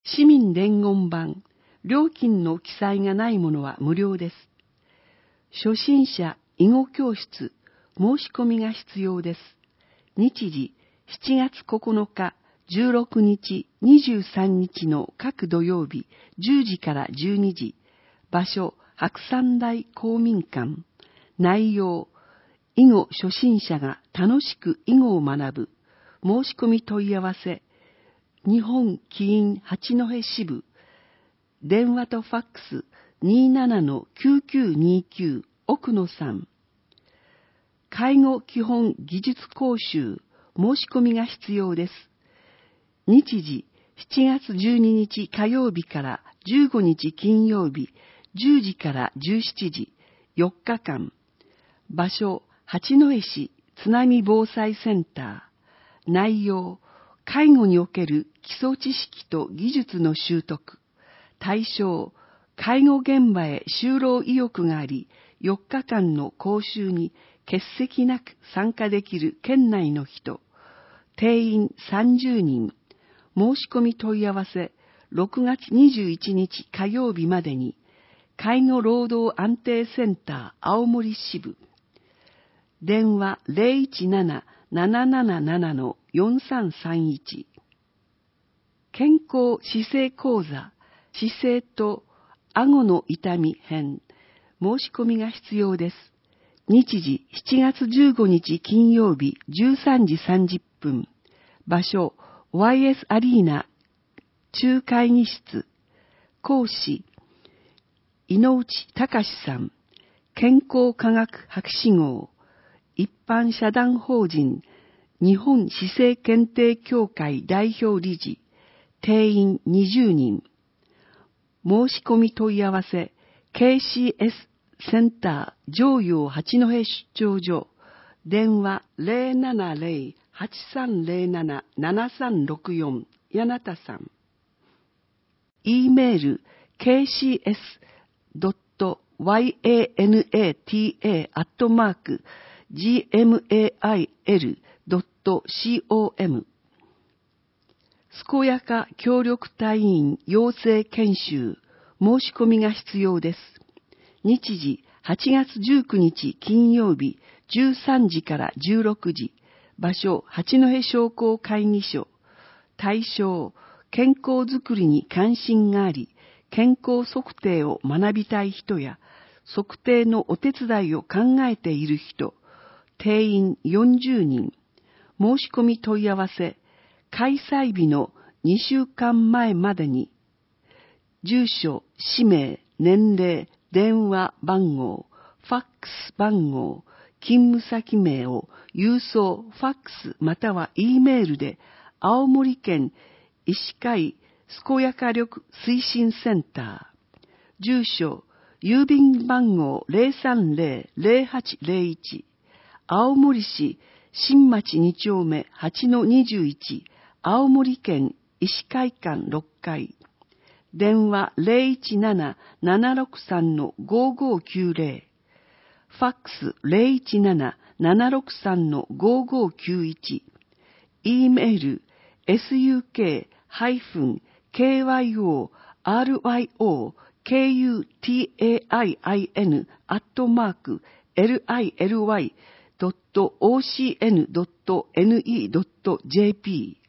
市民伝言版、料金の記載がないものは無料です。初心者囲碁教室、申し込みが必要です。日時、7月9日、16日、23日の各土曜日、10時から12時。場所、白山台公民館。内容、囲碁初心者が楽しく囲碁を学ぶ。申し込み問い合わせ、日本棋院八戸支部。電話とファックス 27-9929 奥野さん。介護基本技術講習、申し込みが必要です。日時、7月12日火曜日から15日金曜日、10時から17時、4日間。場所、八戸市津波防災センター。内容、介護における基礎知識と技術の習得。対象、介護現場へ就労意欲があり、4日間の講習に欠席なく参加できる県内の人。定員30人。申し込み問い合わせ、6月21日火曜日までに、介護労働安定センター青森支部。電話 017-777-4331。健康姿勢講座、姿勢と顎の痛み編。申し込みが必要です。日時、7月15日金曜日13時30分。場所、YS アリーナ中会議室。講師、井内隆さん。健康科学博士号。一般社団法人日本姿勢検定協会代表理事。定員20人。申し込み問い合わせ、KCS センター上陽八戸出張所。電話 070-8307-7364 柳田さん。E メール kcs.yanta@gmail.com。 健やか協力隊員養成研修。申し込みが必要です。日時、8月19日金曜日13時から16時。場所、八戸商工会議所。対象、健康づくりに関心があり、健康測定を学びたい人や、測定のお手伝いを考えている人。定員40人。申し込み問い合わせ、開催日の2週間前までに、住所、氏名、年齢、電話番号、ファックス番号、勤務先名を郵送、ファックスまたは E メールで、青森県医師会健やか力推進センター。住所、郵便番号 030-0801。青森市新町2丁目8-21。青森県医師会館6階。電話 017-763-5590。ファックス 017-763-5591。E メール suk-kyorin@lily.ocn.ne.jp